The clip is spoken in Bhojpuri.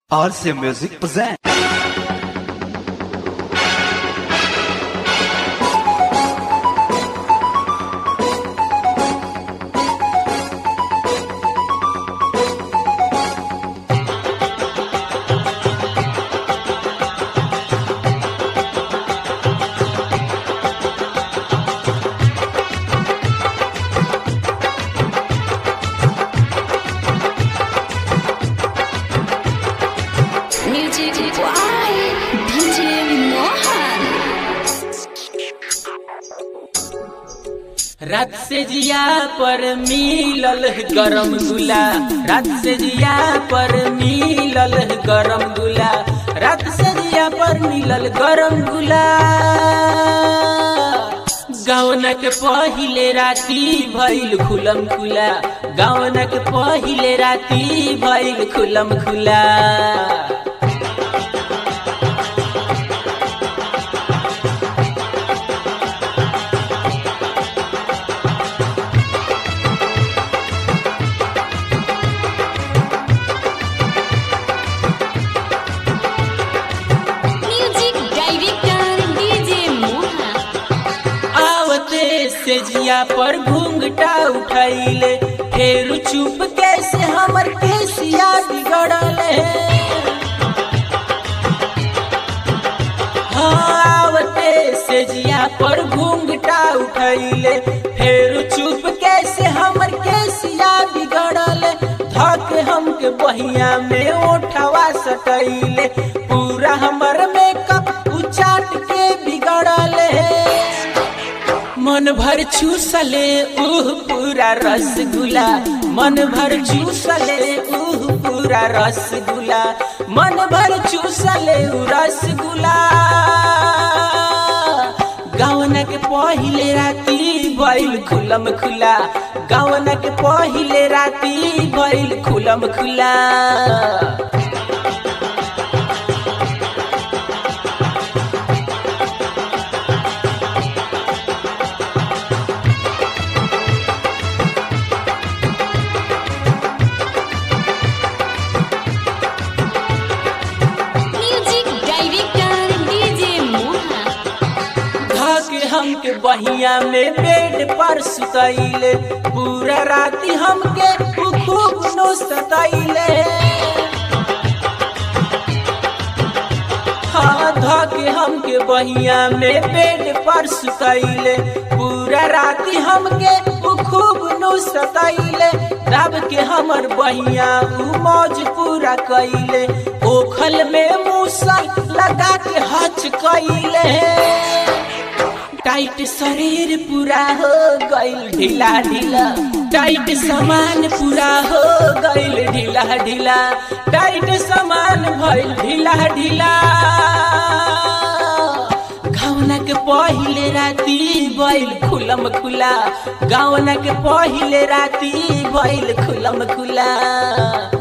RC Music present. Music by DJ Mohan. रात से जिया पर मिलल गरम गुला, रात से जिया पर मिलल गरम गुला, रात से जिया पर मिलल गरम गुला। गावनक पहिले राती भइल खुलम खुला, गावनक पहिले राती भइल खुलम खुला। Music director DJ Mohan. आवते से जिया पर घूंघटा उठैले, फेर चुप कैसे हमर केसिया बिगड़ल है। हाँ, आवते से जिया पर घूंघटा उठैले, फेर चुप कैसे हमर केसिया बिगड़ल। धक हमके बहिया में ओठवा सटैले, पूरा हमर मेकअप उचाट के बिगड़ल है। मन भर चूसले पूरा रसगुल्ला, मन भर चूसले पूरा रसगुल्ला, मन भर चूसले रसगुल्ला। गावनक पहिले राती भइल खुलम खुला, गावनक पहिले राती भइल खुलम खुला। Music director DJ Mohan. धके हमके बहिया में बेड पर सुतैले, पूरा राती हमके खूब नो सतैले। हाँ, धके हमके बहिया में बेड पर सुतैले, पूरा राती हमके खूब नो सतैले। रब के हमर बहिया मौज पूरा कैले, ओखल में मूसल लगा के हच कैले। टाइट शरीर पूरा हो गइल ढीला ढीला, टाइट सामान पूरा हो गइल ढीला ढीला, टाइट सामान भइल ढीला ढीला। गावनक पहिले राती भइल खुलम खुला, गावनक पहिले राती भइल खुलम खुला।